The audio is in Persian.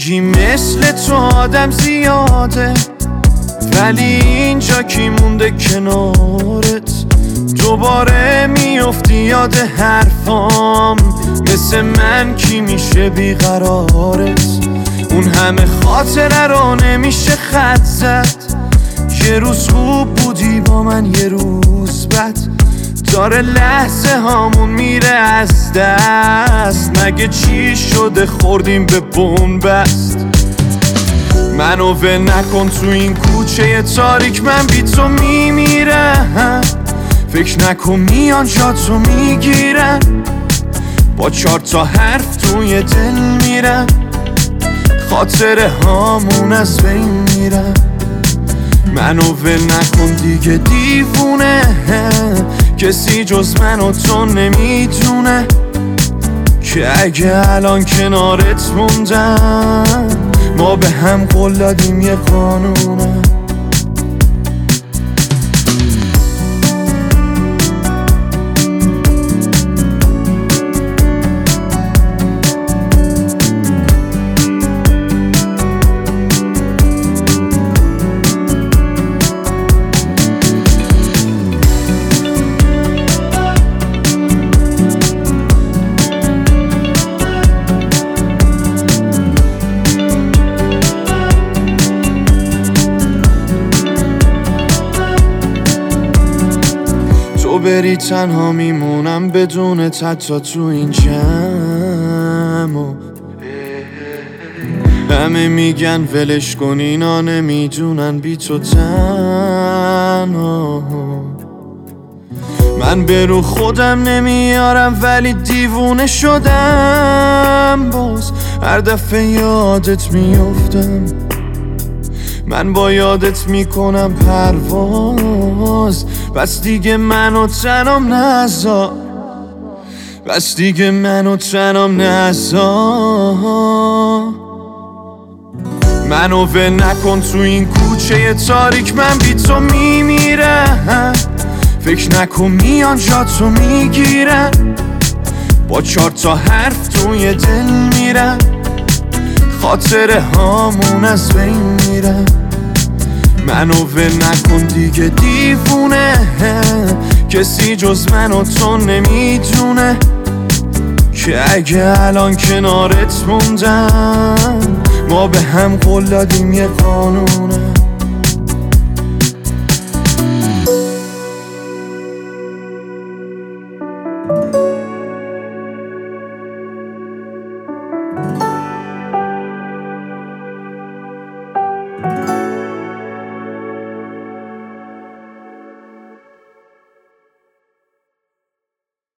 میگی مثل تو آدم زیاده، ولی اینجا کی مونده کنارت؟ دوباره میافتی یاد حرفام، مثل من کی میشه بیقرارت؟ اون همه خاطره رو نمیشه خط زد، یه روز خوب بودی با من یه روز بد، داره لحظه هامون میره از دست. مگه چی شده خوردیم به بنبست؟ منو ول نکن تو این کوچه تاریک، من بی تو میمیرم. فکر نکن میان جاتو میگیرن، با 4 تا حرف توی دل میرن، خاطره هامون از بین میرن. منو ول نکن دیگه دیوونه، کسی جز من و تو نمیدونه که اگه الان کنارت موندم، ما به هم قول دادیم یه قانونه. تو بری تنها میمونم بدون حتی تو این جمع، همه میگن ولش کن اینا نمیدونن بی تو تنها. من به رو خودم نمیارم ولی دیوونه شدم، باز هر دفعه یادت میافتم. من با یادت میکنم پرواز، بس دیگه منو تنم نذار، بس دیگه منو تنم نذار. منو ول نکن تو این کوچه تاریک، من بی تو میمیرم. فکر نکن میان جاتو میگیرن، با 4 تا حرف توی دل میرن، خاطره هامون از بین میرن. منو ول نکن دیگه دیوونه، کسی جز من و تو نمیدونه که اگه الان کنارت موندم، ما به هم قول دادیم یه قانونه.